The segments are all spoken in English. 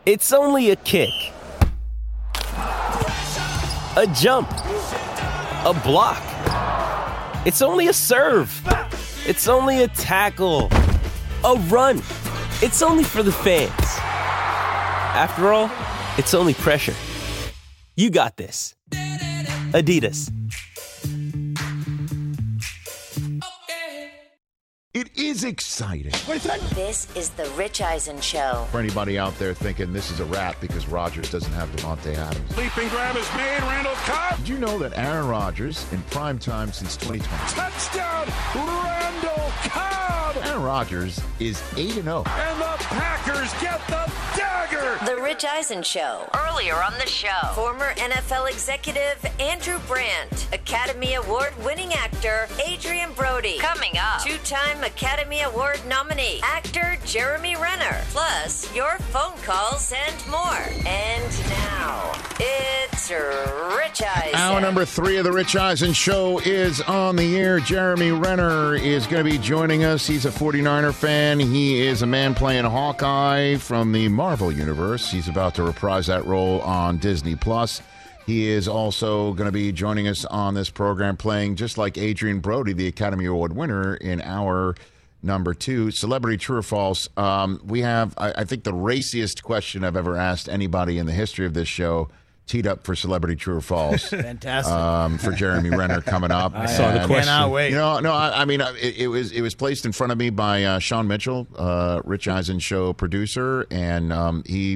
It's only a kick, a jump, a block. It's only a serve. It's only a tackle, a run. It's only for the fans. After all, it's only pressure. You got this. Adidas. It is exciting. This is the Rich Eisen Show. For anybody out there thinking this is a wrap because Rodgers doesn't have Devontae Adams. Leaping grab is made. Randall Cobb. Did you know that Aaron Rodgers, in prime time since 2020, Touchdown, Randall Cobb. Aaron Rodgers is 8-0. And the Packers get the dagger. The Rich Eisen Show. Earlier on the show, former NFL executive Andrew Brandt, Academy Award winning actor Adrian Brody. Coming up, two-time Academy Award nominee, actor Jeremy Renner. Plus, your phone calls and more. And now, it's Rich Eisen. Hour number 3 of the Rich Eisen Show is on the air. Jeremy Renner is going to be joining us. He's a 49er fan. He is a man playing Hawkeye from the Marvel Universe. He's about to reprise that role on Disney+. He is also going to be joining us on this program playing, just like Adrian Brody, the Academy Award winner, in hour number 2, Celebrity True or False. We have, I think, the raciest question I've ever asked anybody in the history of this show teed up for Celebrity True or False. Fantastic. For Jeremy Renner coming up. I saw the question. Cannot wait. I mean, it was placed in front of me by Sean Mitchell, Rich Eisen Show producer, and he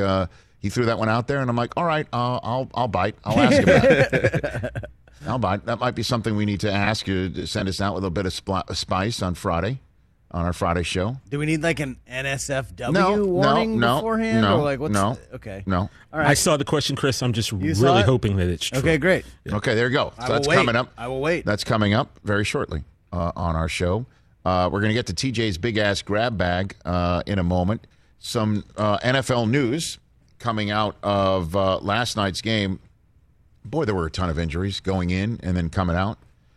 threw that one out there, and I'm like, all right, I'll bite. I'll ask about it. I'll bite. That might be something we need to ask you to send us out with a bit of spice on Friday, on our Friday show. Do we need like an NSFW warning beforehand? No, or like what's okay. No. All right. I saw the question, Chris. I'm just saw really it? hoping that it's true. Okay, great. Yeah. Okay, there you go. So that's wait. coming up. I will wait. That's coming up very shortly on our show. We're going to get to TJ's big-ass grab bag in a moment. Some NFL news coming out of last night's game. Boy, there were a ton of injuries going in and then coming out.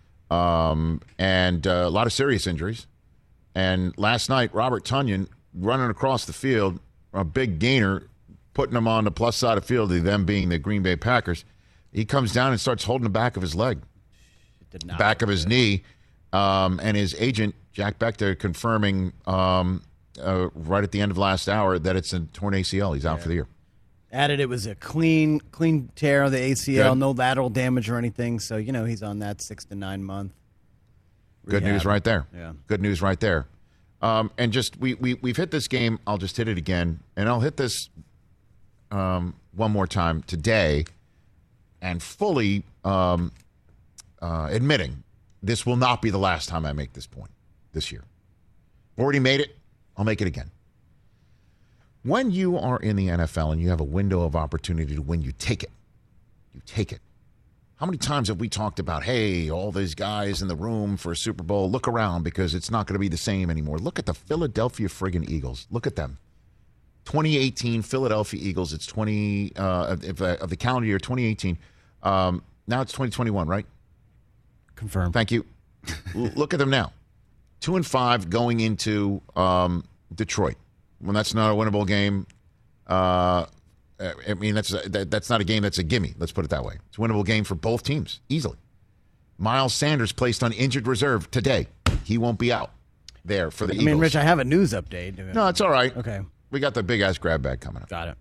And a lot of serious injuries. And last night, Robert Tonyan running across the field, a big gainer, putting him on the plus side of the field, them being the Green Bay Packers. He comes down and starts holding the back of his leg, back of his knee. And his agent, Jack Bechter, confirming right at the end of last hour that it's a torn ACL. He's out for the year. Added it was a clean tear of the ACL, Good. no lateral damage or anything. So, he's on that 6 to 9 month. Good news right there. Yeah. Good news right there. And just we've hit this game. I'll just hit it again. And I'll hit this one more time today and fully admitting this will not be the last time I make this point this year. Already made it. I'll make it again. When you are in the NFL and you have a window of opportunity to win, you take it. You take it. How many times have we talked about, hey, all these guys in the room for a Super Bowl, look around because it's not going to be the same anymore. Look at the Philadelphia friggin' Eagles. Look at them. 2018 Philadelphia Eagles. It's 20 of the calendar year 2018. Now it's 2021, right? Confirmed. Thank you. Look at them now. 2-5 going into Detroit. When that's not a winnable game, I mean, that's not a game that's a gimme. Let's put it that way. It's a winnable game for both teams, easily. Miles Sanders placed on injured reserve today. He won't be out there for the Eagles. I mean, Rich, I have a news update. No, it's all right. Okay. We got the big-ass grab bag coming up. Got it.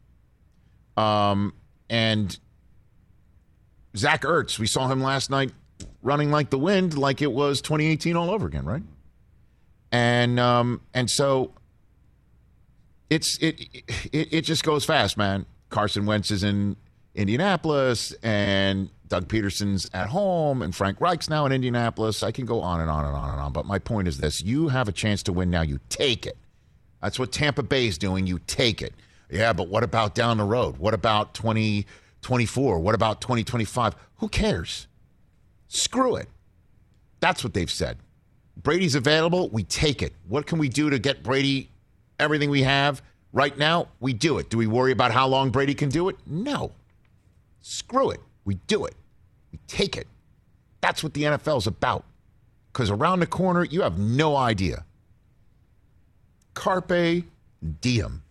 And Zach Ertz, we saw him last night running like the wind, like it was 2018 all over again, right? And so it just goes fast, man. Carson Wentz is in Indianapolis, and Doug Peterson's at home, and Frank Reich's now in Indianapolis. I can go on and on and on and on, but my point is this. You have a chance to win now. You take it. That's what Tampa Bay is doing. You take it. Yeah, but what about down the road? What about 2024? What about 2025? Who cares? Screw it. That's what they've said. Brady's available. We take it. What can we do to get Brady everything we have? Right now, we do it. Do we worry about how long Brady can do it? No. Screw it. We do it. We take it. That's what the NFL is about. Because around the corner, you have no idea. Carpe diem.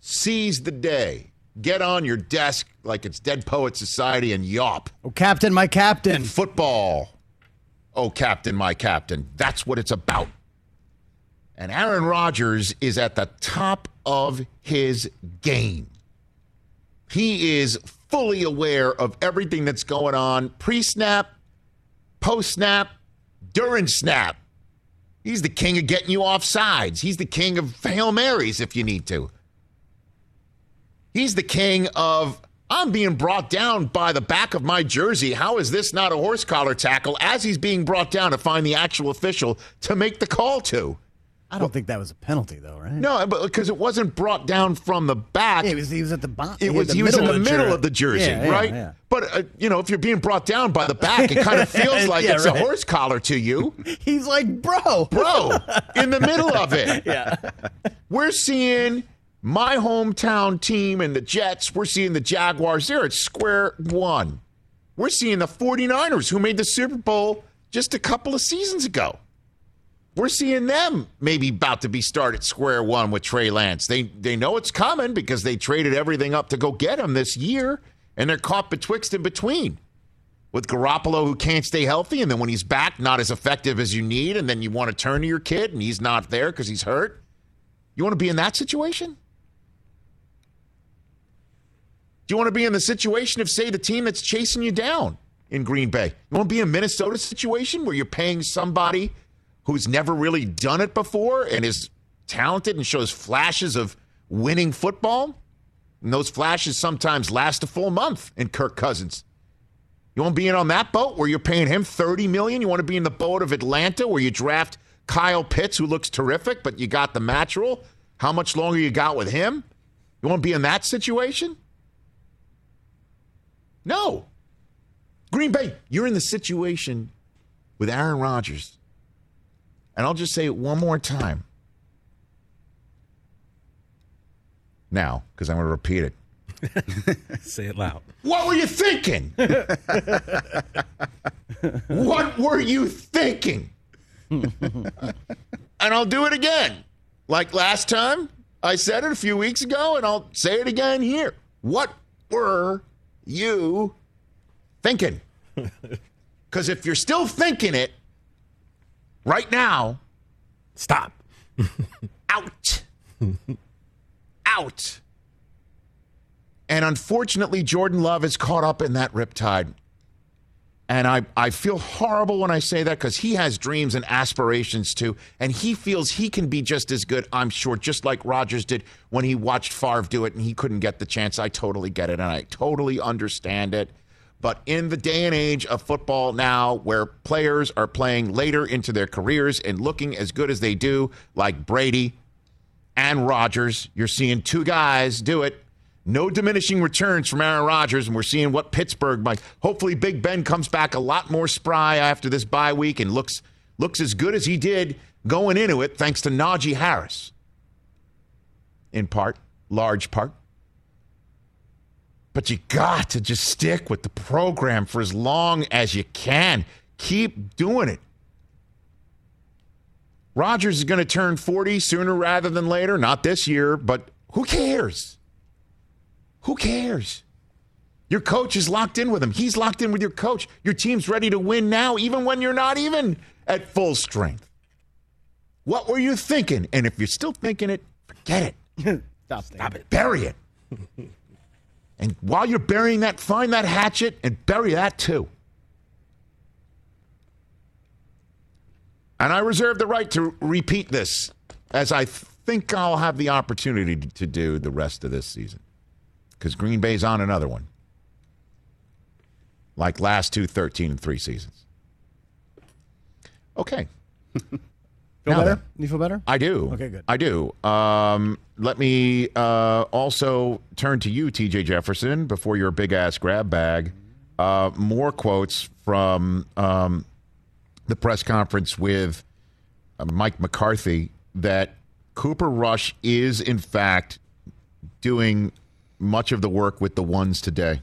Seize the day. Get on your desk like it's Dead Poet Society and yawp. Oh, Captain, my captain. Football. Oh, Captain, my captain. That's what it's about. And Aaron Rodgers is at the top of his game. He is fully aware of everything that's going on pre-snap, post-snap, during snap. He's the king of getting you off sides. He's the king of Hail Marys if you need to. He's the king of, I'm being brought down by the back of my jersey. How is this not a horse collar tackle? As he's being brought down to find the actual official to make the call to. I don't think that was a penalty, though, right? No, but because it wasn't brought down from the back. Yeah, he was at the bottom. He was in the middle of the jersey, right? Yeah. But, if you're being brought down by the back, it kind of feels like it's a horse collar to you. He's like, bro, in the middle of it. Yeah. We're seeing my hometown team and the Jets. We're seeing the Jaguars. They're at square one. We're seeing the 49ers, who made the Super Bowl just a couple of seasons ago. We're seeing them maybe about to be started square one with Trey Lance. They know it's coming because they traded everything up to go get him this year, and they're caught betwixt and between. With Garoppolo, who can't stay healthy, and then when he's back, not as effective as you need, and then you want to turn to your kid, and he's not there because he's hurt. You want to be in that situation? Do you want to be in the situation of, say, the team that's chasing you down in Green Bay? You want to be in a Minnesota situation where you're paying somebody who's never really done it before and is talented and shows flashes of winning football? And those flashes sometimes last a full month in Kirk Cousins. You want to be in on that boat where you're paying him $30 million? You want to be in the boat of Atlanta where you draft Kyle Pitts, who looks terrific, but you got the match rule? How much longer you got with him? You want to be in that situation? No. Green Bay, you're in the situation with Aaron Rodgers. And I'll just say it one more time. Now, because I'm going to repeat it. Say it loud. What were you thinking? What were you thinking? And I'll do it again. Like last time, I said it a few weeks ago, and I'll say it again here. What were you thinking? Because if you're still thinking it, right now, stop. Out. Out. And unfortunately, Jordan Love is caught up in that riptide. And I feel horrible when I say that because he has dreams and aspirations too. And he feels he can be just as good, I'm sure, just like Rodgers did when he watched Favre do it and he couldn't get the chance. I totally get it and I totally understand it. But in the day and age of football now where players are playing later into their careers and looking as good as they do, like Brady and Rodgers, you're seeing two guys do it. No diminishing returns from Aaron Rodgers, and we're seeing what Pittsburgh might. Hopefully Big Ben comes back a lot more spry after this bye week and looks as good as he did going into it, thanks to Najee Harris. In part, large part. But you got to just stick with the program for as long as you can. Keep doing it. Rodgers is going to turn 40 sooner rather than later. Not this year, but who cares? Who cares? Your coach is locked in with him. He's locked in with your coach. Your team's ready to win now, even when you're not even at full strength. What were you thinking? And if you're still thinking it, forget it. Stop it. Bury it. And while you're burying that, find that hatchet and bury that too. And I reserve the right to repeat this, as I think I'll have the opportunity to do the rest of this season. Because Green Bay's on another one. Like last 2 13-3 seasons. Okay. Feel better? You feel better? I do. Okay, good. I do. Let me also turn to you, TJ Jefferson, before your big-ass grab bag. More quotes from the press conference with Mike McCarthy that Cooper Rush is, in fact, doing much of the work with the ones today.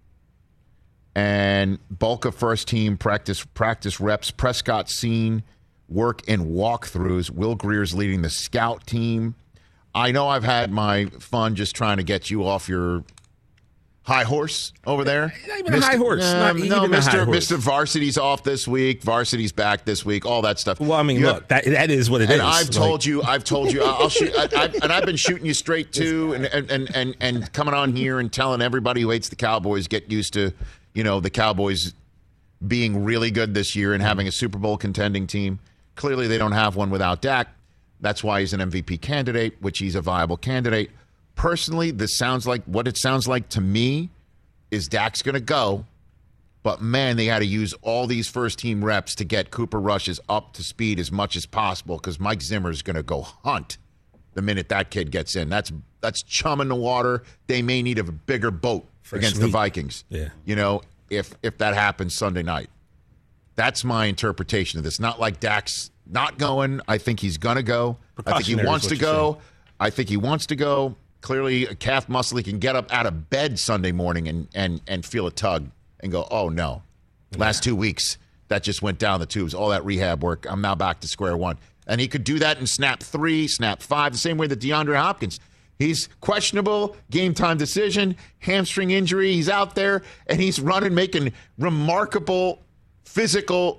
And bulk of first team practice reps. Prescott seen work in walkthroughs. Will Greer's leading the scout team. I know I've had my fun just trying to get you off your high horse over there. Not even a high horse. Mr. Varsity's off this week. Varsity's back this week. All that stuff. Well, I mean, look, that is what it is. And I've told you. I'll shoot. And I've been shooting you straight too. And coming on here and telling everybody who hates the Cowboys, get used to, the Cowboys being really good this year and having a Super Bowl contending team. Clearly, they don't have one without Dak. That's why he's an MVP candidate, which he's a viable candidate. Personally, what it sounds like to me is Dak's going to go, but man, they had to use all these first-team reps to get Cooper Rush up to speed as much as possible because Mike Zimmer is going to go hunt the minute that kid gets in. That's chum in the water. They may need a bigger boat against the Vikings. Yeah. If that happens Sunday night. That's my interpretation of this. Not like Dak's not going. I think he's going to go. I think he wants to go. Clearly, a calf muscle, he can get up out of bed Sunday morning and feel a tug and go, oh, no. Last 2 weeks, that just went down the tubes. All that rehab work, I'm now back to square one. And he could do that in snap 3, snap 5, the same way that DeAndre Hopkins. He's questionable, game-time decision, hamstring injury. He's out there, and he's running, making a remarkable physical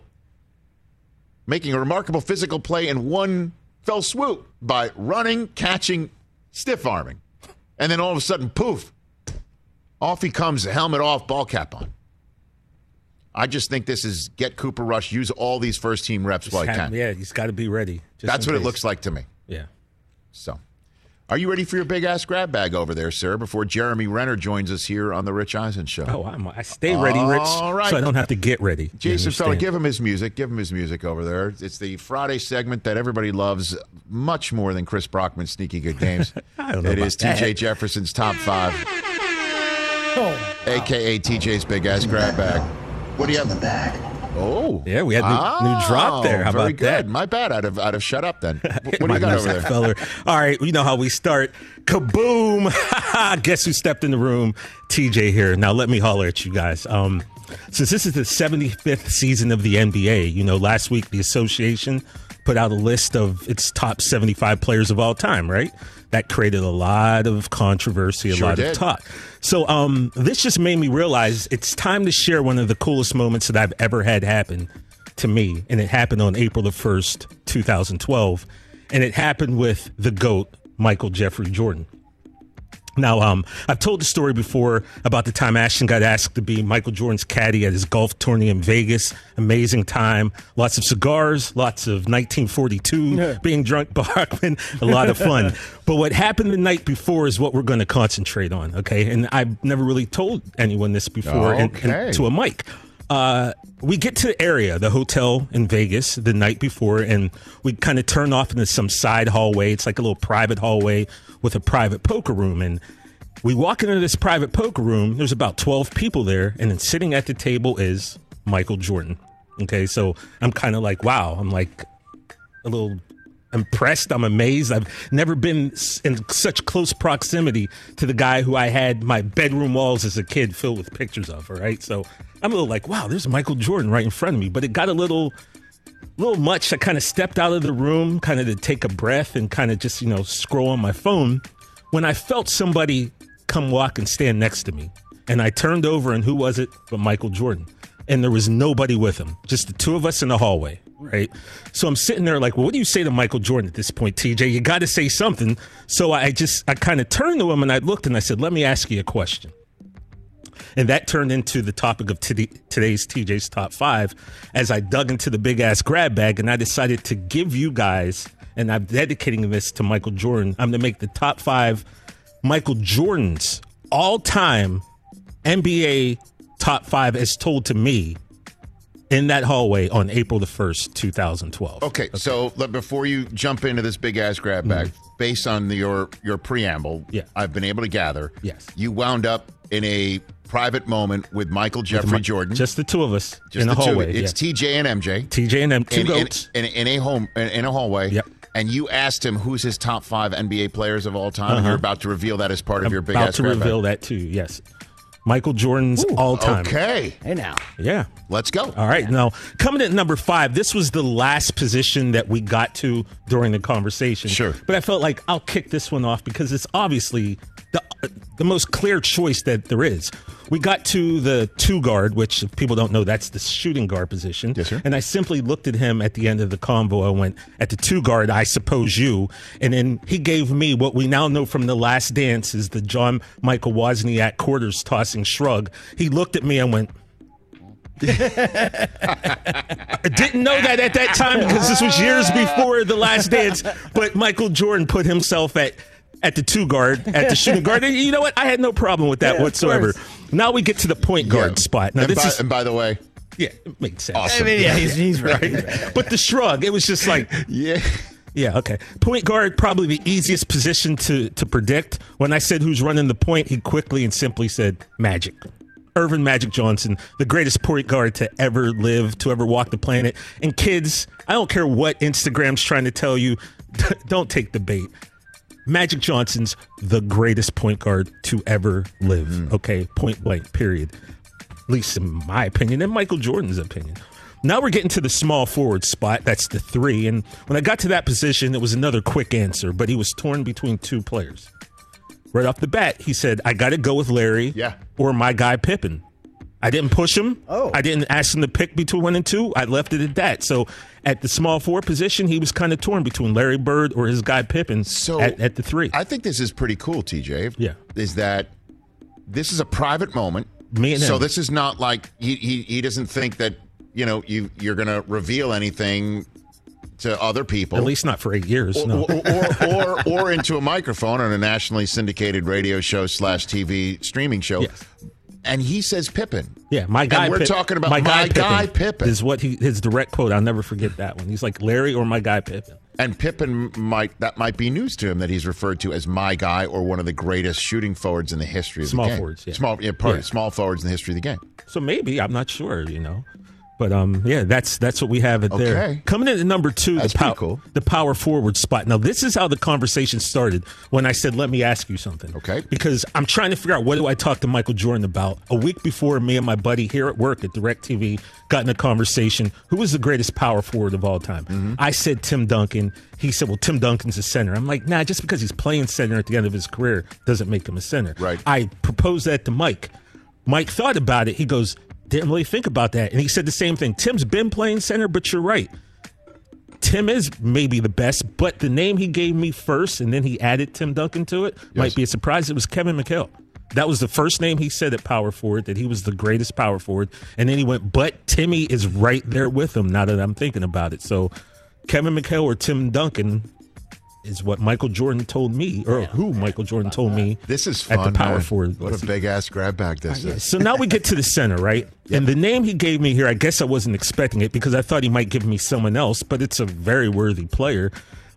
play in one fell swoop by running, catching, stiff-arming. And then all of a sudden, poof, off he comes, helmet off, ball cap on. I just think this is get Cooper Rush, use all these first-team reps while he can. Yeah, he's got to be ready. That's what it looks like to me. Yeah. So, are you ready for your big-ass grab bag over there, sir, before Jeremy Renner joins us here on the Rich Eisen Show? Oh, I stay ready, Rich, so I don't have to get ready. Jason Feller, give him his music. Give him his music over there. It's the Friday segment that everybody loves much more than Chris Brockman's Sneaky Good Games. I don't know It is TJ Jefferson's Top 5, a.k.a. TJ's big-ass grab bag. What do you have in the bag? Oh. Yeah, we had new drop there. How very about good. that? My bad. I'd have shut up then. What do you got over there? Feller. All right, you know how we start. Kaboom! Guess who stepped in the room? TJ here. Now let me holler at you guys. Since this is the 75th season of the NBA, last week the association put out a list of its top 75 players of all time, right? That created a lot of controversy, a lot of talk. So this just made me realize it's time to share one of the coolest moments that I've ever had happen to me. And it happened on April the 1st, 2012. And it happened with the GOAT, Michael Jeffrey Jordan. Now, I've told the story before about the time Ashton got asked to be Michael Jordan's caddy at his golf tourney in Vegas. Amazing time. Lots of cigars, lots of 1942 being drunk Bachman. A lot of fun. But what happened the night before is what we're going to concentrate on, okay? And I've never really told anyone this before and to a mic. We get to the area, the hotel in Vegas, the night before, and we kind of turn off into some side hallway. It's like a little private hallway with a private poker room. And we walk into this private poker room. There's about 12 people there. And then sitting at the table is Michael Jordan. Okay, so I'm kind of like, wow. I'm like a little impressed. I'm amazed. I've never been in such close proximity to the guy who I had my bedroom walls as a kid filled with pictures of. All right, so I'm a little like, wow, there's Michael Jordan right in front of me. But it got a little much. I kind of stepped out of the room, kind of to take a breath and kind of just, scroll on my phone when I felt somebody come walk and stand next to me. And I turned over, and who was it but Michael Jordan? And there was nobody with him, just the two of us in the hallway, right? So I'm sitting there like, well, what do you say to Michael Jordan at this point, TJ? You got to say something. So I kind of turned to him, and I looked, and I said, let me ask you a question. And that turned into the topic of today's TJ's Top 5 as I dug into the big-ass grab bag, and I decided to give you guys, and I'm dedicating this to Michael Jordan, I'm going to make the Top 5 Michael Jordan's all-time NBA Top 5 as told to me in that hallway on April the 1st, 2012. Okay. So before you jump into this big-ass grab bag, based on your preamble, I've been able to gather, you wound up in a private moment with Michael Jeffrey Jordan. Just the two of us in the hallway. It's TJ and MJ. TJ and MJ, two goats. In a hallway. Yep. And you asked him who's his top 5 NBA players of all time. And you're about to reveal that as part of your big-ass grab bag. About to reveal that too, yes. Michael Jordan's all-time. Okay. Hey, now. Yeah. Let's go. All right. Now, coming at number 5, this was the last position that we got to during the conversation. Sure. But I felt like I'll kick this one off because it's obviously the most clear choice that there is. We got to the 2 guard, which if people don't know, that's the shooting guard position. Yes, sir. And I simply looked at him at the end of the convo. I went, at the 2 guard, I suppose you. And then he gave me what we now know from The Last Dance is the John Michael Wozniak quarters tossing shrug. He looked at me and went, I didn't know that at that time because this was years before The Last Dance. But Michael Jordan put himself at the 2 guard, at the shooting guard. And you know what? I had no problem with that whatsoever. Now we get to the point guard spot. Now and by the way, yeah, it makes sense. Awesome. I mean, yeah, he's right. But the shrug, it was just like, yeah. Yeah, okay. Point guard, probably the easiest position to predict. When I said who's running the point, he quickly and simply said Magic. Earvin Magic Johnson, the greatest point guard to ever live, to ever walk the planet. And kids, I don't care what Instagram's trying to tell you, don't take the bait. Magic Johnson's the greatest point guard to ever live. Okay, point blank, period. At least in my opinion and Michael Jordan's opinion. Now we're getting to the small forward spot. That's the 3. And when I got to that position, it was another quick answer, but he was torn between 2 players. Right off the bat, he said, I got to go with Larry or my guy Pippen. I didn't push him. I didn't ask him to pick between 1 and 2. I left it at that. So at the small forward position, he was kind of torn between Larry Bird or his guy Pippen at the 3. I think this is pretty cool, TJ. Yeah. Is that this is a private moment. Me and so him. this is not like he doesn't think that, you're going to reveal anything to other people. At least not for 8 years. Or into a microphone on a nationally syndicated radio show / TV streaming show. Yes. And he says Pippen. Yeah, my guy. And we're talking about my guy Pippen. Is what his direct quote. I'll never forget that one. He's like Larry or my guy Pippen. And Pippen might be news to him that he's referred to as my guy or one of the greatest shooting forwards in the history of the game. Small forwards in the history of the game. So maybe, I'm not sure, But that's what we have there. Coming in at number 2, the power forward spot. Now, this is how the conversation started when I said, let me ask you something. Okay. Because I'm trying to figure out, what do I talk to Michael Jordan about? A week before, me and my buddy here at work at DirecTV got in a conversation. Who was the greatest power forward of all time? Mm-hmm. I said Tim Duncan. He said, well, Tim Duncan's a center. I'm like, nah, just because he's playing center at the end of his career doesn't make him a center. Right. I proposed that to Mike. Mike thought about it. He goes, didn't really think about that. And he said the same thing. Tim's been playing center, but you're right. Tim is maybe the best, but the name he gave me first, and then he added Tim Duncan to it, might be a surprise. It was Kevin McHale. That was the first name he said at power forward, that he was the greatest power forward. And then he went, but Timmy is right there with him now that I'm thinking about it. So Kevin McHale or Tim Duncan is what Michael Jordan told me, or who Michael Jordan told me. This is fun, at the power man. forward. What a big-ass grab bag this is. So now we get to the center, right? Yep. And the name he gave me here, I guess I wasn't expecting it because I thought he might give me someone else, but it's a very worthy player.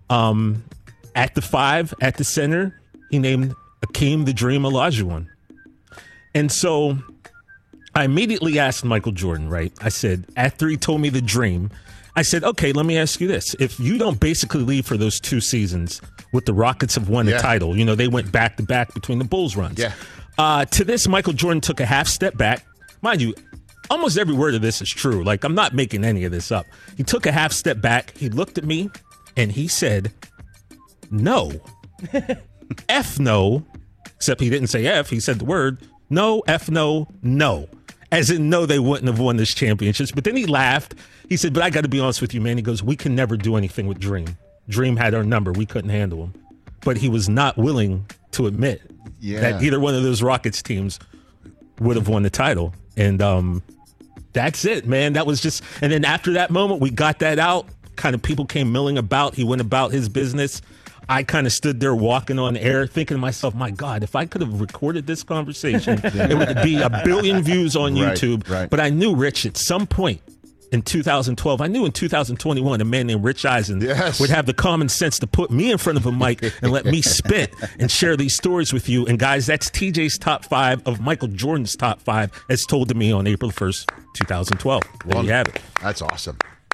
At the 5, at the center, he named Akeem the Dream Olajuwon. And so I immediately asked Michael Jordan, right? I said, after he told me the dream, I said, okay, let me ask you this. If you don't basically leave for those 2 seasons with the Rockets have won a title, they went back-to-back between the Bulls runs. Yeah. To this, Michael Jordan took a half step back. Mind you, almost every word of this is true. Like, I'm not making any of this up. He took a half step back. He looked at me, and he said, no. F no. Except he didn't say F. He said the word, no, F no, no. As in, no, they wouldn't have won this championships. But then he laughed. He said, but I got to be honest with you, man. He goes, we can never do anything with Dream. Dream had our number. We couldn't handle him. But he was not willing to admit that either one of those Rockets teams would have won the title. And that's it, man. That was just, and then after that moment, we got that out. Kind of people came milling about. He went about his business. I kind of stood there walking on air thinking to myself, my God, if I could have recorded this conversation, it would be 1 billion views on YouTube. Right. But I knew, Rich, at some point in 2012, I knew in 2021, a man named Rich Eisen would have the common sense to put me in front of a mic and let me spit and share these stories with you. And guys, that's TJ's top 5 of Michael Jordan's top 5 as told to me on April 1st, 2012. There you have it. That's awesome.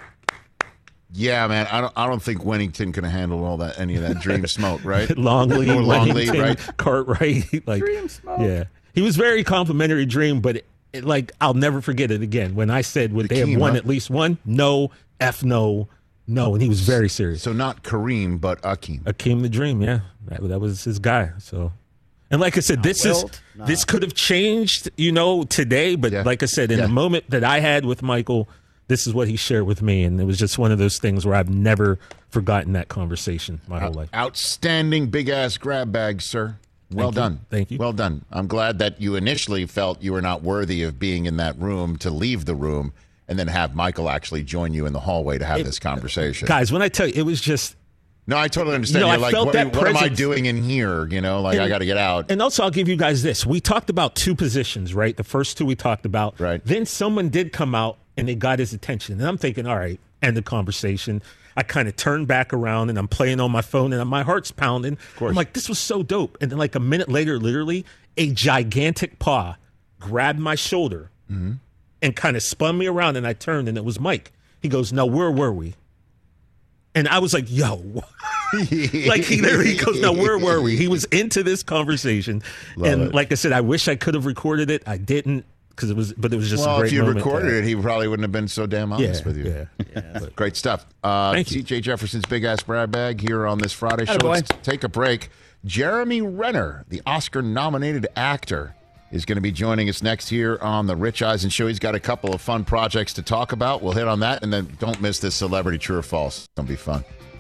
Yeah, man. I don't think Wennington can handle any of that Dream smoke, right? Longley, or Longley, right? Cartwright, Dream smoke. Yeah. He was very complimentary, Dream, but I'll never forget it again. When I said, would they have won at least one? No, no. And he was very serious. So not Kareem, but Akeem. Akeem the Dream, yeah. That was his guy. So, and like I said, this could have changed, today. But like I said, in the moment that I had with Michael, this is what he shared with me. And it was just one of those things where I've never forgotten that conversation my whole life. Outstanding big-ass grab bag, sir. Well done. Thank you. Well done. I'm glad that you initially felt you were not worthy of being in that room to leave the room and then have Michael actually join you in the hallway to have this conversation. Guys, when I tell you, it was just... No, I totally understand. You're like, what am I doing in here? I got to get out. And also, I'll give you guys this. We talked about two positions, right? The first two we talked about. Right. Then someone did come out and it got his attention. And I'm thinking, all right, end the conversation. I kind of turned back around and I'm playing on my phone and my heart's pounding. Of course. I'm like, this was so dope. And then like a minute later, literally, a gigantic paw grabbed my shoulder and kind of spun me around, and I turned, and it was Mike. He goes, "No, where were we?" And I was like, yo. Like, he literally goes, "No, where were we?" He was into this conversation. Like I said, I wish I could have recorded it. I didn't, but it was just a great moment. Well, if you recorded it, he probably wouldn't have been so damn honest with you. Yeah. Great stuff. Thank you. TJ Jefferson's Big Ass Grab Bag here on this Friday show. Let's take a break. Jeremy Renner, the Oscar-nominated actor, is going to be joining us next here on the Rich Eisen Show. He's got a couple of fun projects to talk about. We'll hit on that, and then don't miss this Celebrity True or False. It's going to be fun.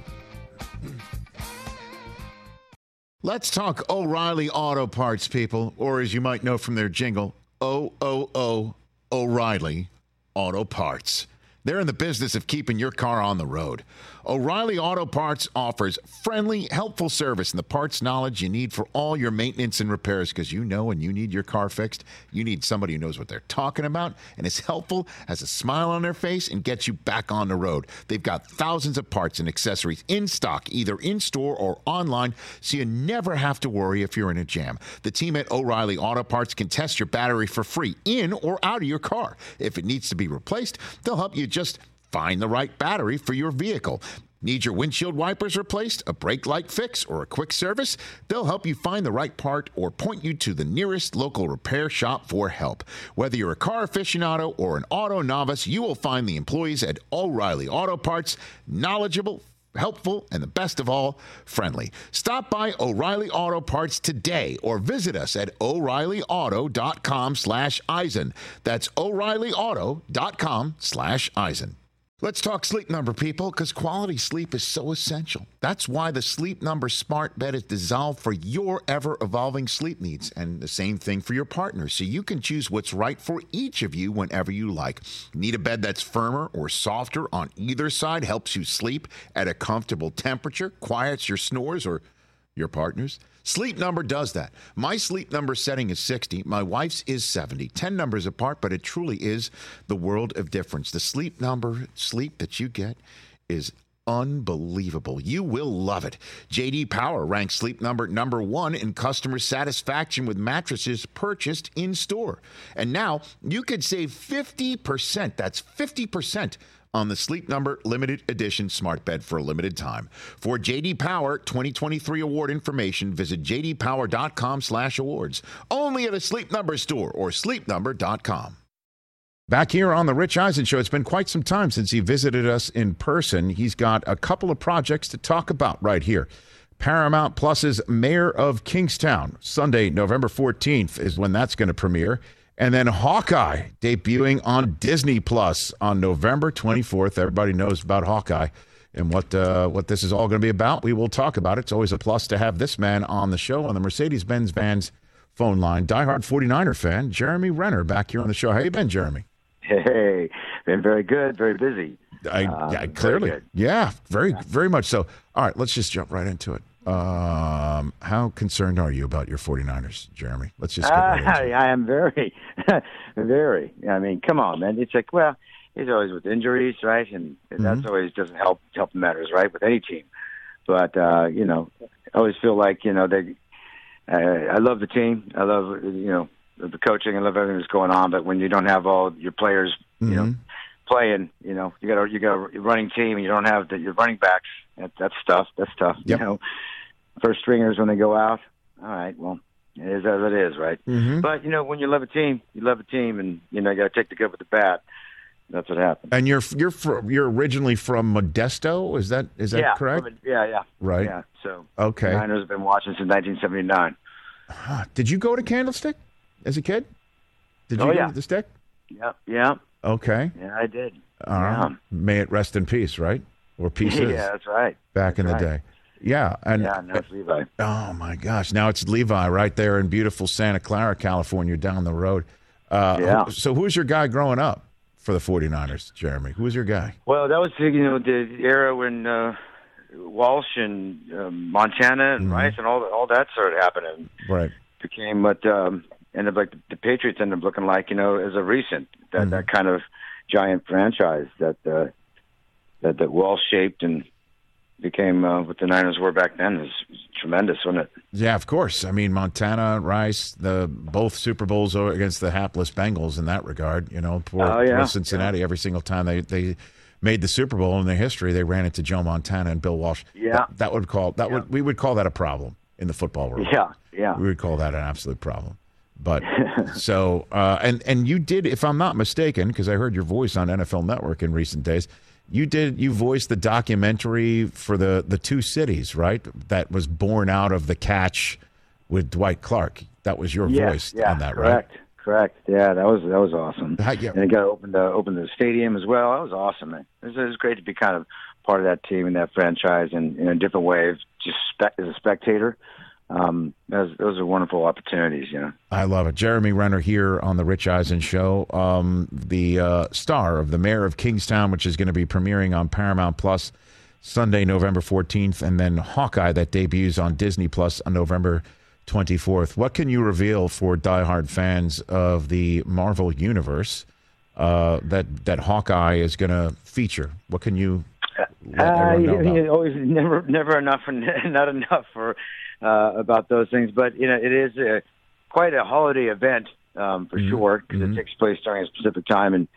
Let's talk O'Reilly Auto Parts, people, or as you might know from their jingle, O'Reilly Auto Parts. They're in the business of keeping your car on the road. O'Reilly Auto Parts offers friendly, helpful service and the parts knowledge you need for all your maintenance and repairs, because when you need your car fixed, you need somebody who knows what they're talking about and is helpful, has a smile on their face, and gets you back on the road. They've got thousands of parts and accessories in stock, either in-store or online, so you never have to worry if you're in a jam. The team at O'Reilly Auto Parts can test your battery for free in or out of your car. If it needs to be replaced, they'll help you just find the right battery for your vehicle. Need your windshield wipers replaced, a brake light fix, or a quick service? They'll help you find the right part or point you to the nearest local repair shop for help. Whether you're a car aficionado or an auto novice, you will find the employees at O'Reilly Auto Parts knowledgeable, helpful, and the best of all, friendly. Stop by O'Reilly Auto Parts today or visit us at O'ReillyAuto.com/Eisen. That's O'ReillyAuto.com/Eisen. Let's talk Sleep Number, people, because quality sleep is so essential. That's why the Sleep Number Smart Bed is designed for your ever-evolving sleep needs, and the same thing for your partner, so you can choose what's right for each of you whenever you like. Need a bed that's firmer or softer on either side, helps you sleep at a comfortable temperature, quiets your snores or your partner's? Sleep Number does that. My Sleep Number setting is 60. My wife's is 70. 10 numbers apart, but it truly is the world of difference. The Sleep Number sleep that you get is unbelievable. You will love it. J.D. Power ranks Sleep Number number 1 in customer satisfaction with mattresses purchased in store. And now you could save 50%. That's 50% on the Sleep Number limited edition smart bed for a limited time. For J.D. Power 2023 award information, visit jdpower.com/awards. Only at a Sleep Number store or sleepnumber.com. Back here on the Rich Eisen Show, it's been quite some time since he visited us in person. He's got a couple of projects to talk about right here. Paramount Plus's Mayor of Kingstown, Sunday, November 14th is when that's going to premiere. And then Hawkeye debuting on Disney Plus on November 24th. Everybody knows about Hawkeye and what this is all going to be about. We will talk about it. It's always a plus to have this man on the show on the Mercedes-Benz Vans phone line. Diehard 49er fan, Jeremy Renner, back here on the show. How you been, Jeremy? Hey, been very good, very busy. Clearly. Yeah, very much so. All right, let's just jump right into it. How concerned are you about your 49ers, Jeremy? Let's just get right into it. I am very, very. I mean, come on, man. It's like, well, it's always with injuries, right? And that's always doesn't help matters, right, with any team. But, I always feel like, I love the team. I love, the coaching. I love everything that's going on. But when you don't have all your players, playing, you got a running team and you don't have your running backs. That's tough. Yep. First stringers when they go out. All right, well, It is as it is, right? Mm-hmm. But, when you love a team, and, you got to take the good with the bad. That's what happened. And you're originally from Modesto, is that correct? Yeah. Right. Yeah. So okay. The Niners have been watching since 1979. Did you go to Candlestick as a kid? Did you go to the Stick? Yeah. Okay. Yeah, I did. May it rest in peace, right? Or pieces. Yeah, that's right. Back in the day. Yeah. And now it's Levi. Oh my gosh! Now it's Levi right there in beautiful Santa Clara, California, down the road. So who was your guy growing up for the 49ers, Jeremy? Who was your guy? Well, that was the era when Walsh and Montana and Rice and all that started happening. Right. Became what ended up like the Patriots ended up looking like, as a recent that kind of giant franchise that Walsh shaped and became what the Niners were back then. It was tremendous, wasn't it? Yeah, of course. I mean, Montana, Rice, both Super Bowls against the hapless Bengals in that regard. Poor Cincinnati. Every single time they made the Super Bowl in their history, they ran into Joe Montana and Bill Walsh. Yeah, we would call that a problem in the football world. Yeah. We would call that an absolute problem. But so and you did, if I'm not mistaken, because I heard your voice on NFL Network in recent days. You voiced the documentary for the two cities, right? That was born out of the catch with Dwight Clark. That was your voice on that, right? Correct. Yeah, that was awesome. Yeah. And it got opened the stadium as well. That was awesome, man. It was great to be kind of part of that team and that franchise and in a different way, just as a spectator. Those are wonderful opportunities, I love it. Jeremy Renner here on the Rich Eisen Show, the star of The Mayor of Kingstown, which is going to be premiering on Paramount Plus Sunday, November 14th, and then Hawkeye that debuts on Disney Plus on November 24th. What can you reveal for diehard fans of the Marvel Universe that Hawkeye is going to feature? What can you let everyone know about? Always never enough and not enough for about those things, but it is quite a holiday event for sure, because it takes place during a specific time and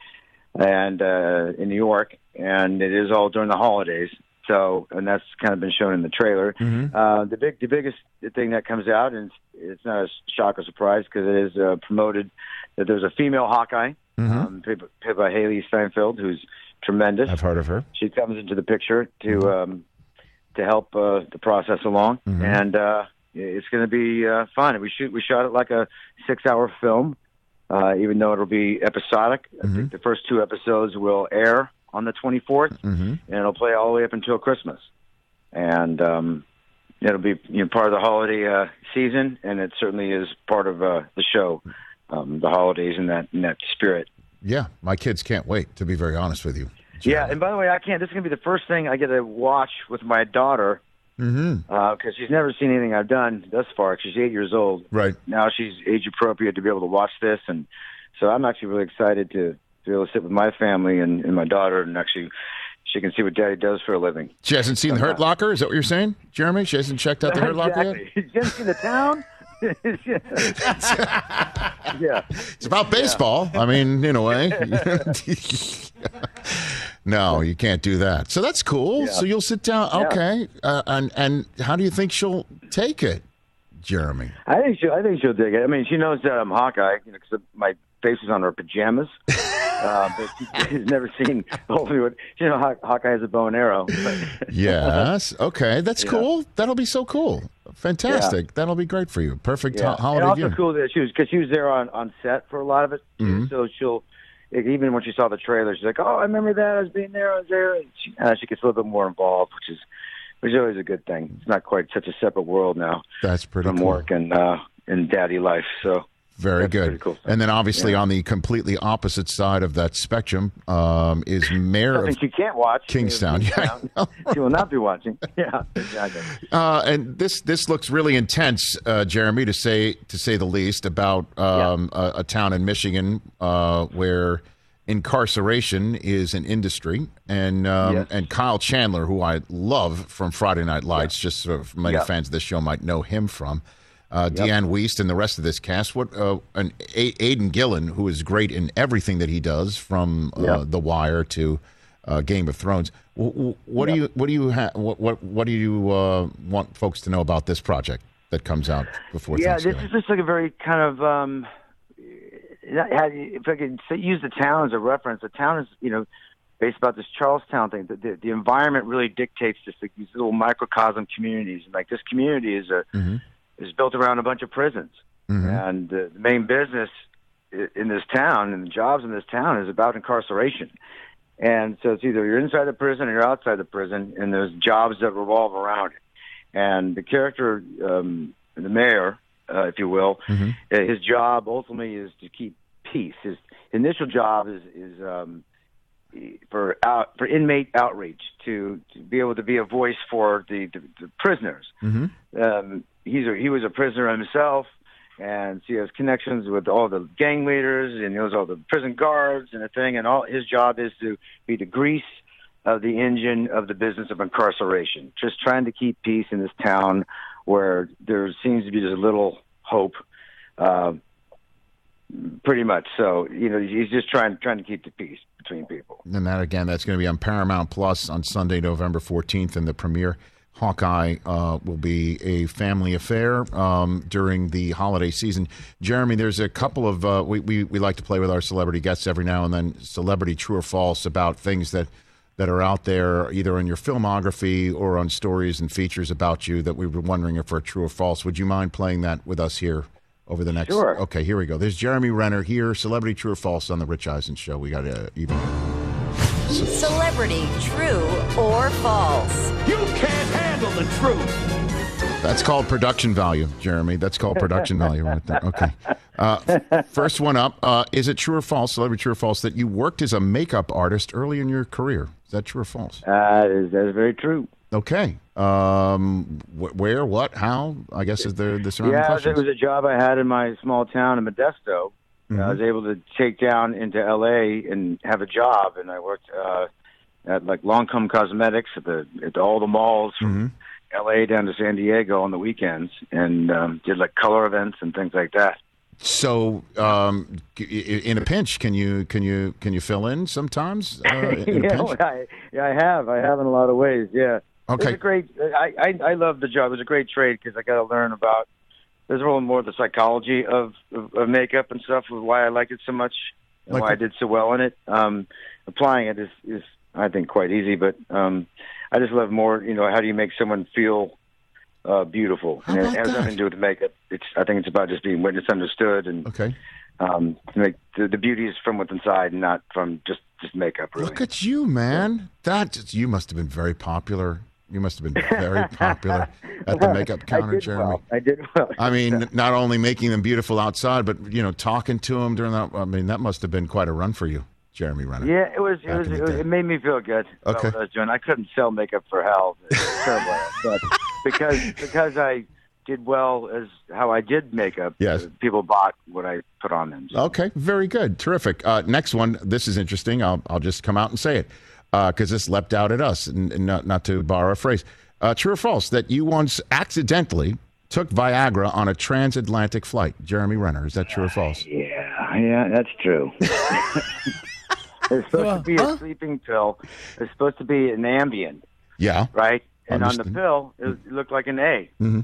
in New York, and it is all during the holidays. So, and that's kind of been shown in the trailer. The biggest thing that comes out, and it's not a shock or surprise because it is promoted, that there's a female Hawkeye, played by Haley Steinfeld, who's tremendous. I've heard of her. She comes into the picture to help the process along, and it's going to be fun. We shot it like a 6-hour film, even though it'll be episodic. I think the first 2 episodes will air on the 24th, and it'll play all the way up until Christmas. And it'll be part of the holiday season, and it certainly is part of the show, the holidays in that spirit. Yeah, my kids can't wait, to be very honest with you. Yeah, and by the way, this is going to be the first thing I get to watch with my daughter, because she's never seen anything I've done thus far. She's 8 years old. Right. Now she's age appropriate to be able to watch this, and so I'm actually really excited to be able to sit with my family and my daughter, and actually she can see what Daddy does for a living. She hasn't seen The Hurt Locker? Is that what you're saying, Jeremy? She hasn't checked out The Hurt Locker yet? She hasn't seen The Town? Yeah. It's about baseball. I mean, in a way. No, you can't do that. So that's cool. Yeah. So you'll sit down. Okay. And how do you think she'll take it, Jeremy? I think she'll dig it. I mean, she knows that I'm Hawkeye, because my face is on her pajamas. But she's never seen Hollywood. Hawkeye has a bow and arrow. Yes. Okay. That's cool. That'll be so cool. Fantastic. Yeah. That'll be great for you. Perfect holiday and also viewing. Cool that she was there on set for a lot of it. So she'll, even when she saw the trailer, she's like, "Oh, I remember that. I was there." And she gets a little bit more involved, which is always a good thing. It's not quite such a separate world now. That's pretty from cool. work and daddy life. So. Very good. Cool. And then obviously on the completely opposite side of that spectrum is Mayor of she can't watch Kingstown. She will not be watching. Yeah, exactly. And this looks really intense, Jeremy, to say the least, about a town in Michigan where incarceration is an industry, and Kyle Chandler, who I love from Friday Night Lights, just so many fans of this show might know him from. Deanne Wiest and the rest of this cast. And Aidan Gillen, who is great in everything that he does, from The Wire to Game of Thrones. What do you want folks to know about this project? that comes out before Thanksgiving? Thanksgiving? This is just like a very kind of, if I could use the town as a reference, the town is, based about this Charlestown thing. The environment really dictates this, like, these little microcosm communities. And like this community is built around a bunch of prisons. And the main business in this town and the jobs in this town is about incarceration. And so it's either you're inside the prison or you're outside the prison, and there's jobs that revolve around it. And the character, the mayor, if you will, his job ultimately is to keep peace. His initial job is for inmate outreach, to be able to be a voice for the prisoners. He was a prisoner himself, and so he has connections with all the gang leaders, and he knows all the prison guards and the thing. And all his job is to be the grease of the engine of the business of incarceration, just trying to keep peace in this town where there seems to be just little hope. Pretty much. So, he's just trying to keep the peace between people. And that's going to be on Paramount Plus on Sunday, November 14th, and the premiere. Hawkeye will be a family affair during the holiday season. Jeremy, there's a couple of we like to play with our celebrity guests every now and then, celebrity true or false, about things that are out there either in your filmography or on stories and features about you that we were wondering if are true or false. Would you mind playing that with us here over the next? Sure. Okay, here we go. There's Jeremy Renner here, celebrity true or false on the Rich Eisen Show. We got even. Celebrity true or false? You can't handle the truth. That's called production value, Jeremy. That's called production value right there. Okay. First one up. Is it true or false, celebrity true or false, that you worked as a makeup artist early in your career? Is that true or false? That is very true. Okay. Where, what, how? I guess is the surrounding questions. It was a job I had in my small town in Modesto. I was able to take down into L.A. and have a job, and I worked at like Lancome Cosmetics at all the malls from L.A. down to San Diego on the weekends, and did like color events and things like that. So, in a pinch, can you fill in sometimes? In a pinch? I have in a lot of ways. Yeah. Okay. It's a great. I love the job. It was a great trade because I got to learn about. There's a little more of the psychology of makeup and stuff, why I liked it so much and why I did so well in it. Applying it is I think quite easy, but I just love more. How do you make someone feel beautiful? And it has nothing to do with makeup. I think it's about just being witnessed, understood, and to make the beauty is from within inside, and not from just makeup. Really. Look at you, man! You must have been very popular. You must have been very popular at the makeup counter, Jeremy. I did well. I mean, not only making them beautiful outside, but talking to them during that. I mean, that must have been quite a run for you, Jeremy Renner. Yeah, it was. It made me feel good. Okay. What I was doing. I couldn't sell makeup for hell. It was terrible, but because I did well as how I did makeup. Yes. People bought what I put on them. So. Okay, very good, terrific. Next one. This is interesting. I'll just come out and say it. Because this leapt out at us, and not to borrow a phrase. True or false, that you once accidentally took Viagra on a transatlantic flight? Jeremy Renner, is that true or false? Yeah, that's true. It's supposed to be a sleeping pill. It's supposed to be an Ambien. Yeah. Right? And on the pill, it looked like an A. And,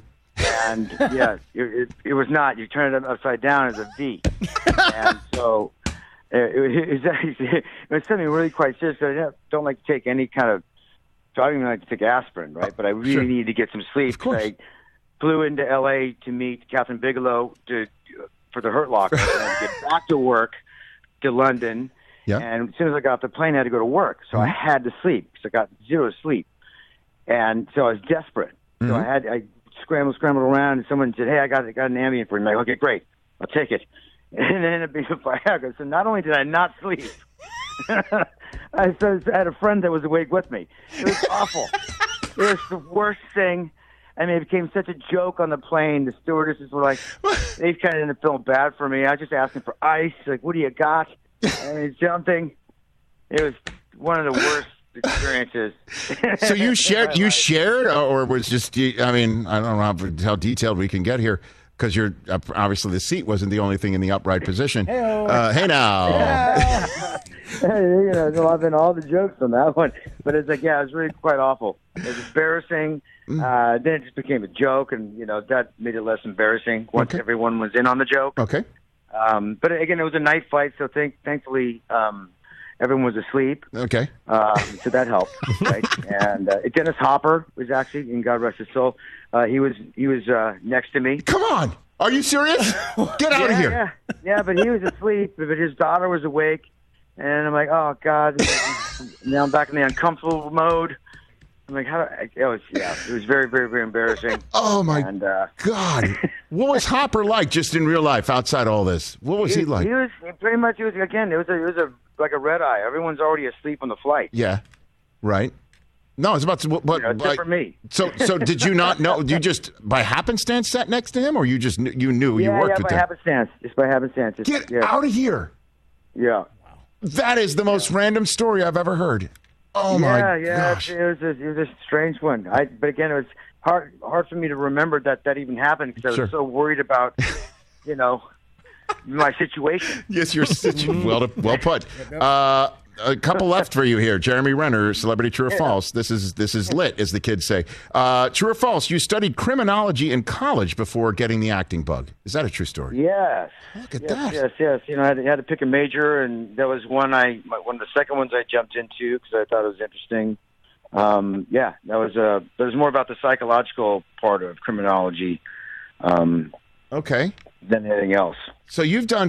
it was not. You turn it upside down as a V. And so... It was something really quite serious. I don't like to take any kind of. So I don't even like to take aspirin, right? But I really needed to get some sleep. So I flew into L.A. to meet Catherine Bigelow for the Hurt Locker, and I had to get back to work to London. Yeah. And as soon as I got off the plane, I had to go to work. So I had to sleep because I got zero sleep, and so I was desperate. So I scrambled around, and someone said, "Hey, I got an Ambien for you." I'm like, "Okay, great, I'll take it." And it ended up being a Viagra. So not only did I not sleep, I had a friend that was awake with me. It was awful. It was the worst thing. I mean, it became such a joke on the plane. The stewardesses were like, they kind of didn't feel bad for me. I was just asking for ice. Like, what do you got? And something. It was one of the worst experiences. So you shared, or was just? I mean, I don't know how detailed we can get here. Because you're obviously the seat wasn't the only thing in the upright position. Hey now. You know, I've been all the jokes on that one, but it's like, yeah, it was really quite awful. It was embarrassing. Then it just became a joke, and you know that made it less embarrassing once everyone was in on the joke. Okay. But again, it was a night fight, so thankfully everyone was asleep. Okay. So that helped, right? And Dennis Hopper was actually, and God rest his soul, he was next to me. Come on. Are you serious? Get out of here. Yeah, but he was asleep, but his daughter was awake. And I'm like, oh, God. Now I'm back in the uncomfortable mode. I'm like, it was very, very, very embarrassing. Oh, my God. What was Hopper like just in real life outside all this? What was he like? He was like a red eye. Everyone's already asleep on the flight. Yeah, right. No, it's about to, but except for me. So did you not know? You just by happenstance sat next to him, or you just you knew you worked with him? Just by happenstance. Get out of here! Yeah, that is the most random story I've ever heard. Oh my gosh! It was a strange one. But again, it was hard for me to remember that even happened because I was so worried about, you know, my situation. Yes, your situation. Well put. A couple left for you here. Jeremy Renner, celebrity, true or false? This is lit, as the kids say. True or false? You studied criminology in college before getting the acting bug. Is that a true story? Yes. Look at that. Yes. You know, I had to pick a major, and that was one of the second ones I jumped into because I thought it was interesting. That was more about the psychological part of criminology. Okay. Than anything else. So you've done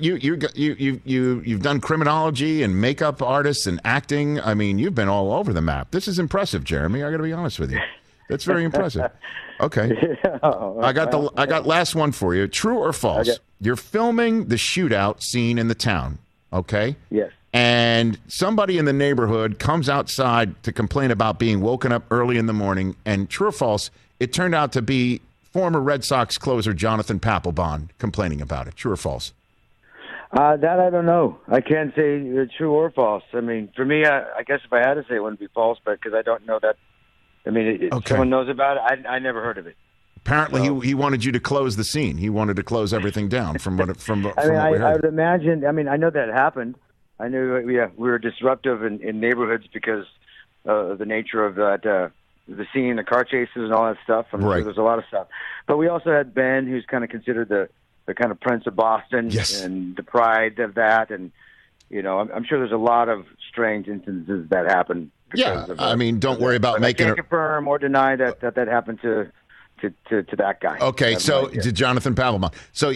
you've done criminology and makeup artists and acting. I mean, you've been all over the map. This is impressive, Jeremy. I got to be honest with you. That's very impressive. Okay. I got last one for you. True or false? Okay. You're filming the shootout scene in the town. Okay. Yes. And somebody in the neighborhood comes outside to complain about being woken up early in the morning. And true or false? It turned out to be former Red Sox closer Jonathan Papelbon complaining about it. True or false? That I don't know. I can't say true or false. I mean, for me, I guess if I had to say it wouldn't be false, but because I don't know that. I mean, someone knows about it. I never heard of it. Apparently, he wanted you to close the scene. He wanted to close everything down from what we heard. I would imagine. I mean, I know that happened. I knew. We were disruptive in neighborhoods because of the nature of that. The scene, the car chases, and all that stuff. I'm sure there's a lot of stuff. But we also had Ben, who's kind of considered the kind of Prince of Boston, and the pride of that. And you know, I'm sure there's a lot of strange instances that happen. Yeah, I mean, don't worry about making. I can't confirm or deny that happened to that guy. Okay, so to Jonathan Papelbon. So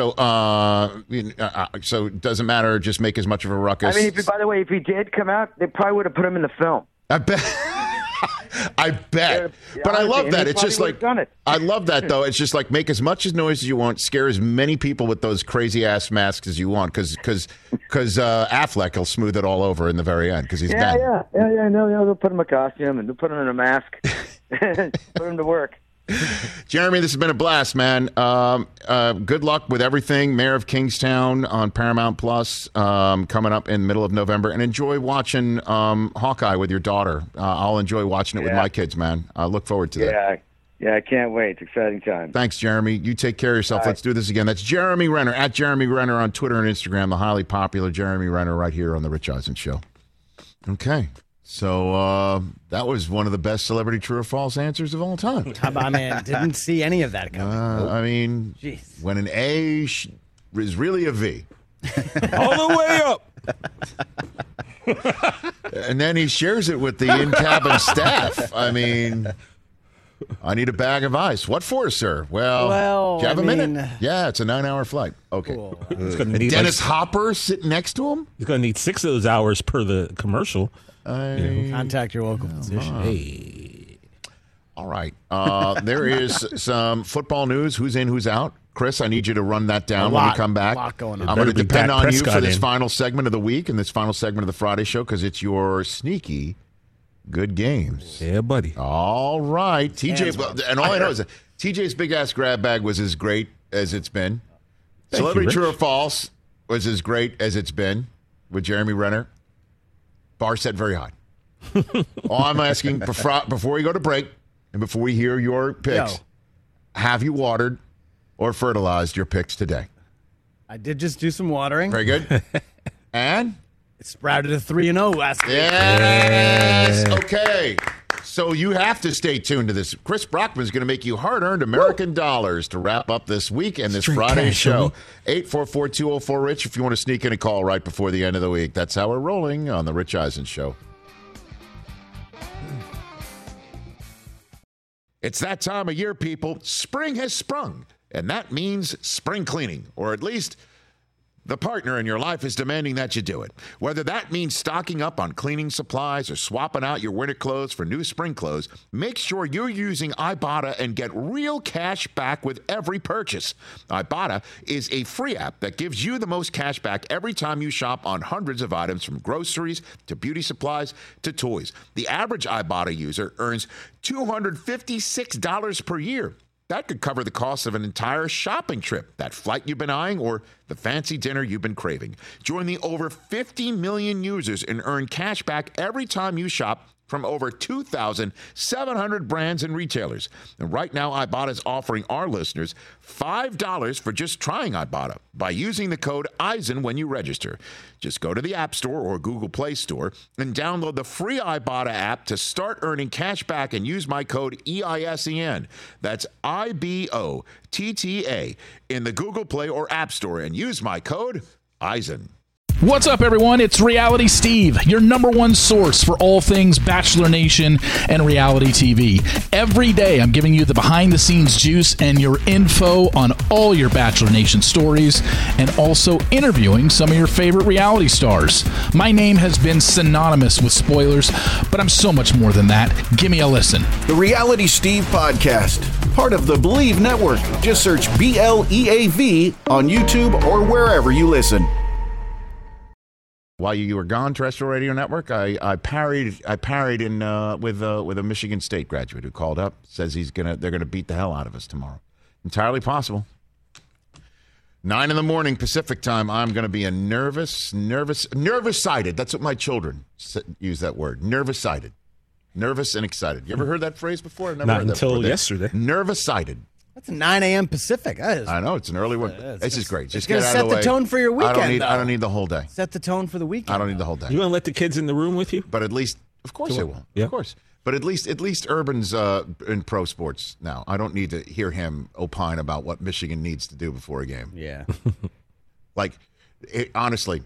so it doesn't matter. Just make as much of a ruckus. I mean, by the way, if he did come out, they probably would have put him in the film. I bet. I bet. But I love that. It's just like, I love that, though. It's just like, make as much noise as you want, scare as many people with those crazy-ass masks as you want, because Affleck will smooth it all over in the very end, because he's bad. Yeah. No, they'll put him in a costume, and they'll put him in a mask, put him to work. Jeremy, this has been a blast, man. Good luck with everything. Mayor of Kingstown on Paramount Plus coming up in the middle of November. And enjoy watching Hawkeye with your daughter. I'll enjoy watching it with my kids, man. I look forward to that. Yeah, I can't wait. It's exciting time. Thanks, Jeremy. You take care of yourself. Let's do this again. That's Jeremy Renner, at Jeremy Renner on Twitter and Instagram, the highly popular Jeremy Renner right here on The Rich Eisen Show. Okay. So that was one of the best celebrity true or false answers of all time. How about, man? Didn't see any of that coming. I mean, when an A is really a V. All the way up. And then he shares it with the in-cabin staff. I mean, I need a bag of ice. What for, sir? Well do you have a minute? Yeah, it's a 9-hour flight. Okay. Cool. Dennis Hopper sitting next to him? He's going to need 6 of those hours per the commercial. Contact your local physician. Hey. All right. There is some football news. Who's in, who's out? Chris, I need you to run that down when we come back. A lot going on. I'm going to depend on you for this final segment of the week and this final segment of the Friday show because it's your sneaky good games. Yeah, buddy. All right. TJ, and all I know is that TJ's big-ass grab bag was as great as it's been. Celebrity True or False was as great as it's been with Jeremy Renner. Bar set very high. All I'm asking before we go to break and before we hear your picks, have you watered or fertilized your picks today? I did just do some watering. Very good. And It sprouted a 3-0 last week. Yes. Okay. So you have to stay tuned to this. Chris Brockman is going to make you hard-earned American dollars to wrap up this week and this Friday show. 844-204-RICH if you want to sneak in a call right before the end of the week. That's how we're rolling on the Rich Eisen Show. It's that time of year, people. Spring has sprung, and that means spring cleaning, or at least the partner in your life is demanding that you do it. Whether that means stocking up on cleaning supplies or swapping out your winter clothes for new spring clothes, make sure you're using Ibotta and get real cash back with every purchase. Ibotta is a free app that gives you the most cash back every time you shop on hundreds of items, from groceries to beauty supplies to toys. The average Ibotta user earns $256 per year. That could cover the cost of an entire shopping trip, that flight you've been eyeing, or the fancy dinner you've been craving. Join the over 50 million users and earn cash back every time you shop from over 2,700 brands and retailers. And right now, Ibotta is offering our listeners $5 for just trying Ibotta by using the code EISEN when you register. Just go to the App Store or Google Play Store and download the free Ibotta app to start earning cash back and use my code EISEN. That's IBOTTA in the Google Play or App Store and use my code EISEN. What's up, everyone? It's Reality Steve, your number one source for all things Bachelor Nation and reality TV. Every day, I'm giving you the behind-the-scenes juice and your info on all your Bachelor Nation stories, and also interviewing some of your favorite reality stars. My name has been synonymous with spoilers, but I'm so much more than that. Give me a listen. The Reality Steve Podcast, part of the Believe Network. Just search BLEAV on YouTube or wherever you listen. While you were gone, Terrestrial Radio Network, I parried in with a Michigan State graduate who called up, says they're gonna beat the hell out of us tomorrow. Entirely possible. 9 a.m. Pacific time. I'm gonna be a nervous-sided. That's what my children use that word. Nervous-sided, nervous and excited. You ever heard that phrase before? I've never Not heard that until before. yesterday. Nervous-sided. That's 9 a.m. Pacific. I know, it's an early one. This is great. Just get out set of the way. the tone for your weekend. I don't need the whole day. Set the tone for the weekend. I don't need the whole day. You want to let the kids in the room with you? But at least, of course I will. Yeah. Of course. But at least Urban's in pro sports now. I don't need to hear him opine about what Michigan needs to do before a game. Yeah. Honestly,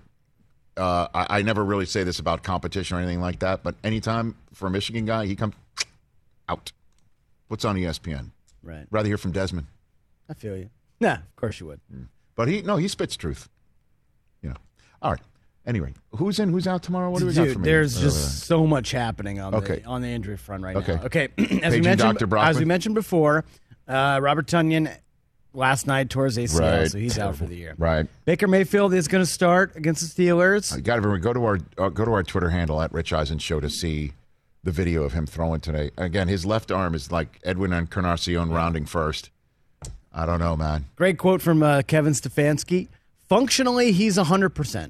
I never really say this about competition or anything like that, but anytime for a Michigan guy, he comes out. What's on ESPN? Right. Rather hear from Desmond. I feel you. Nah, of course you would. But he spits truth. Yeah. All right. Anyway, who's in, who's out tomorrow? What do we got for me? There's just so much happening on the injury front right now. Okay. As we mentioned before, Robert Tonyan last night tore his ACL, so he's out for the year. Right. Baker Mayfield is going to start against the Steelers. Got to go to our Twitter handle at Rich Eisen Show to see the video of him throwing today. Again, his left arm is like Edwin Encarnacion rounding first. I don't know, man. Great quote from Kevin Stefanski. Functionally, he's 100%.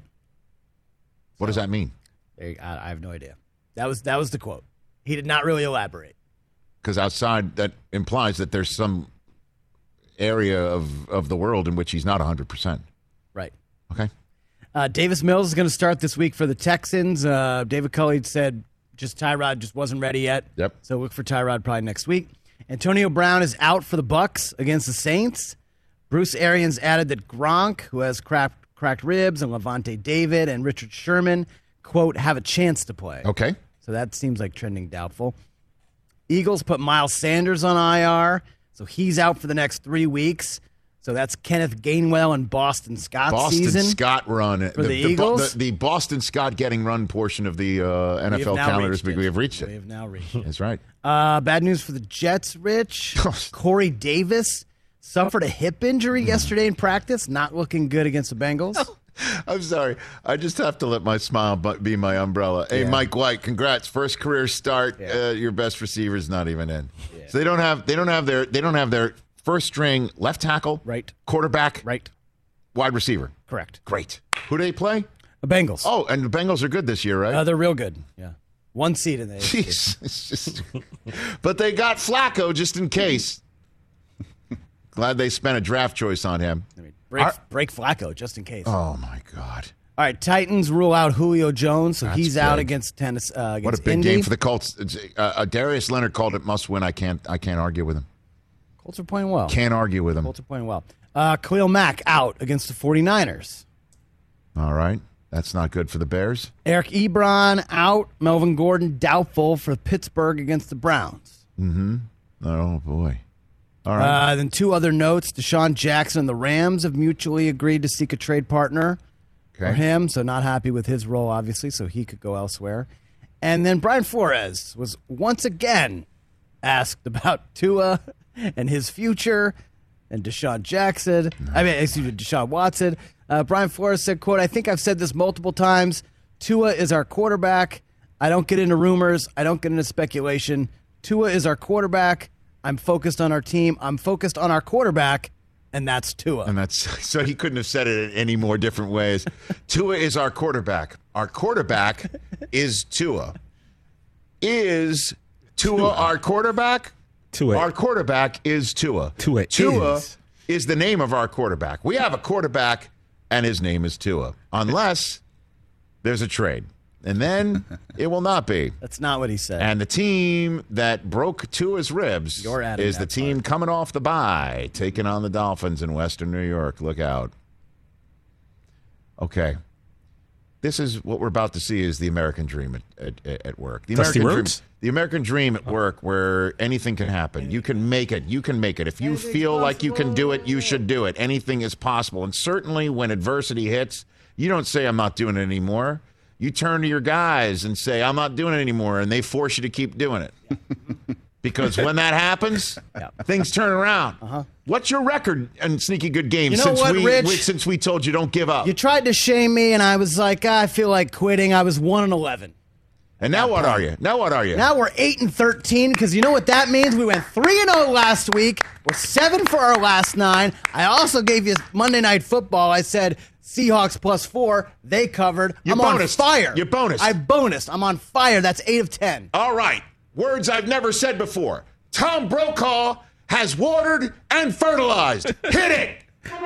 What does that mean? I have no idea. That was the quote. He did not really elaborate. Because outside, that implies that there's some area of the world in which he's not 100%. Right. Okay. Davis Mills is going to start this week for the Texans. David Culley said Tyrod just wasn't ready yet. Yep. So look for Tyrod probably next week. Antonio Brown is out for the Bucs against the Saints. Bruce Arians added that Gronk, who has cracked ribs, and Levante David and Richard Sherman, quote, have a chance to play. Okay. So that seems like trending doubtful. Eagles put Miles Sanders on IR, so he's out for the next 3 weeks. So that's Kenneth Gainwell and Boston Scott season. Boston Scott run. For the Eagles. The Boston Scott getting run portion of the NFL calendar. We have reached it. We have now reached it. That's right. Bad news for the Jets, Rich. Corey Davis suffered a hip injury yesterday in practice. Not looking good against the Bengals. I'm sorry. I just have to let my smile be my umbrella. Hey, Mike White, congrats. First career start. Your best receiver's not even in. Yeah. So they don't have their first string left tackle, right, quarterback, right, wide receiver. Correct. Great. Who do they play? The Bengals. Oh, and the Bengals are good this year, right? They're real good. Yeah. 1 seed in the AFC. But they got Flacco just in case. Glad they spent a draft choice on him. I mean, break Flacco just in case. Oh, my God. All right, Titans rule out Julio Jones, so That's he's out big. against Tennessee. Against What a big Indy. game for the Colts. Darius Leonard called it must win. I can't argue with him. Colts are playing well. Can't argue with him. Colts are playing well. Khalil Mack out against the 49ers. All right. That's not good for the Bears. Eric Ebron out. Melvin Gordon doubtful for Pittsburgh against the Browns. Oh, boy. All right. Then 2 other notes. Deshaun Jackson and the Rams have mutually agreed to seek a trade partner for him, so not happy with his role, obviously, so he could go elsewhere. And then Brian Flores was once again asked about Tua and his future and Deshaun Jackson. Deshaun Watson. Brian Flores said, quote, "I think I've said this multiple times. Tua is our quarterback. I don't get into rumors. I don't get into speculation. Tua is our quarterback. I'm focused on our team. I'm focused on our quarterback, and that's Tua." And that's so he couldn't have said it in any more different ways. Tua is our quarterback. Our quarterback is Tua. Is Tua our quarterback? Tua. Our quarterback is Tua. Tua is the name of our quarterback. We have a quarterback, and his name is Tua. Unless there's a trade. And then it will not be. That's not what he said. And the team that broke Tua's ribs You're adding is the that team part. coming off the bye, taking on the Dolphins in Western New York. Look out. Okay. This is what we're about to see is the American dream at work. The Dusty American Rhodes? dream. The American dream at work where anything can happen. You can make it. You can make it. If you feel like you can do it, you should do it. Anything is possible. And certainly when adversity hits, you don't say, I'm not doing it anymore. You turn to your guys and say, I'm not doing it anymore, and they force you to keep doing it. Because when that happens, things turn around. What's your record in Sneaky Good Games You know what, Rich? since we told you don't give up? You tried to shame me, and I was like, I feel like quitting. I was 1-11. And now what are you? Now Now we're 8-13 because you know what that means. We went 3-0 last week. We're 7 for our last 9. I also gave you Monday Night Football. I said Seahawks +4. They covered. You I'm bonused. on fire. You bonused. I bonused. I'm on fire. That's 8 of 10. All right. Words I've never said before. Tom Brokaw has watered and fertilized. Hit it.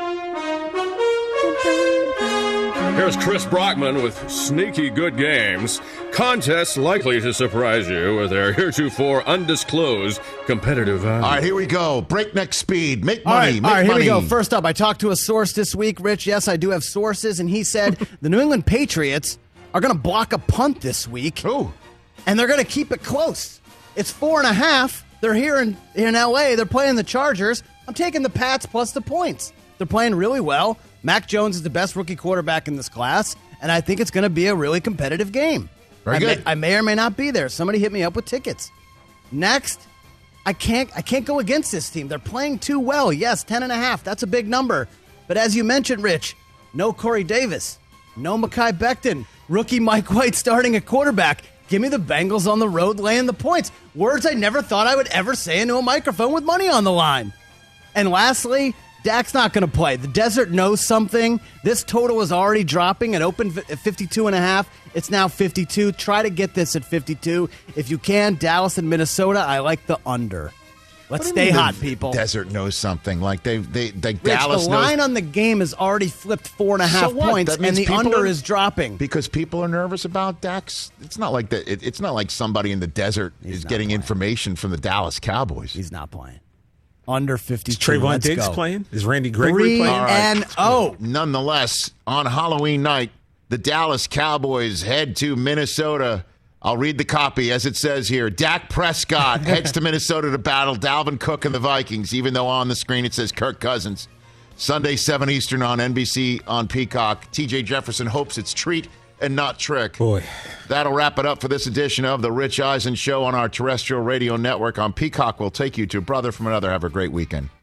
Here's Chris Brockman with Sneaky Good Games. Contests likely to surprise you with their heretofore undisclosed competitive value. All right, here we go. Breakneck speed. Make All money. right, here we go. money. First up, I talked to a source this week, Rich. Yes, I do have sources, and he said the New England Patriots are going to block a punt this week. Ooh. And they're going to keep it close. It's 4.5. They're here in L.A. They're playing the Chargers. I'm taking the Pats plus the points. They're playing really well. Mac Jones is the best rookie quarterback in this class, and I think it's going to be a really competitive game. Very good. I may or may not be there. Somebody hit me up with tickets. Next, I can't go against this team. They're playing too well. Yes, 10.5. That's a big number. But as you mentioned, Rich, no Corey Davis, no Mekhi Becton, rookie Mike White starting at quarterback. Give me the Bengals on the road laying the points. Words I never thought I would ever say into a microphone with money on the line. And lastly, Dak's not going to play. The desert knows something. This total is already dropping. It opened at 52.5. It's now 52. Try to get this at 52. If you can, Dallas and Minnesota, I like the under. Let's stay hot, people. Desert knows something. Like they Rich, Dallas the knows. line on the game has already flipped 4.5 So what? points, That and means the people under are- is dropping. Because people are nervous about Dak's. It's not like that. It's not like somebody in the desert is not getting playing. information from the Dallas Cowboys. He's not playing. Under 52. Is Trayvon Let's Diggs go. playing? Is Randy Gregory 3 playing? and Nonetheless, on Halloween night, the Dallas Cowboys head to Minnesota. I'll read the copy as it says here. Dak Prescott heads to Minnesota to battle Dalvin Cook and the Vikings, even though on the screen it says Kirk Cousins. Sunday, 7 Eastern on NBC on Peacock. TJ Jefferson hopes it's treat and not trick. Boy. That'll wrap it up for this edition of The Rich Eisen Show on our terrestrial radio network. On Peacock, we'll take you to Brother from Another. Have a great weekend.